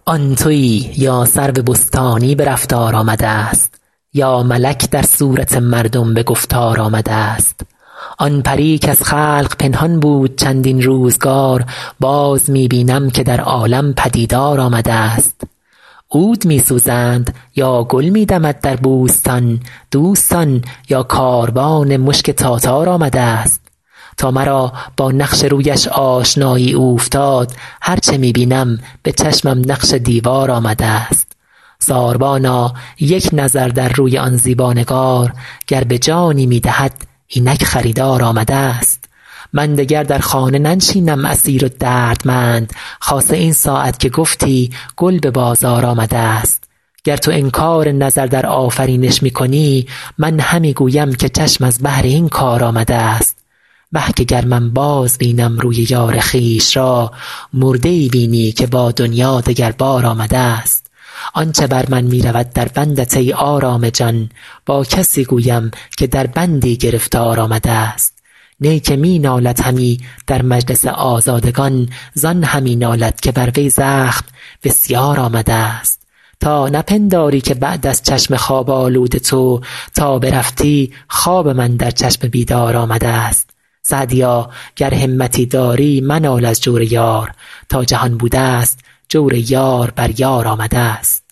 آن تویی یا سرو بستانی به رفتار آمده است، یا ملک در صورت مردم به گفتار آمده است. آن پری کز خلق پنهان بود چندین روزگار، باز می بینم که در عالم پدیدار آمده است. عود می سوزند یا گل می دمد در بوستان، دوستان یا کاروان مشک تاتار آمده است. تا مرا با نقش رویش آشنایی اوفتاد، هرچه می بینم به چشمم نقش دیوار آمده است. ساربانا یک نظر در روی آن زیبانگار، گر به جانی می دهد اینک خریدار آمده است. من دگر در خانه ننشینم اسیر و دردمند، خاصه این ساعت که گفتی گل به بازار آمده است. گر تو انکار نظر در آفرینش می کنی، من همی گویم که چشم از بهر این کار آمده است. وه که گر من باز بینم روی یار خویش را، مرده ای بینی که با دنیا دگر بار آمده است. آنچه بر من می رود در بندت ای آرام جان، با کسی گویم که در بندی گرفتار آمده است. نی که می نالد همی در مجلس آزادگان، زان همی نالد که بر وی زخم بسیار آمده است. تا نپنداری که بعد از چشم خواب آلود تو، تا برفتی خواب من در چشم بیدار آمده است. سعدیا گر همتی داری منال از جور یار، تا جهان بوده است جور یار بر یار آمده است.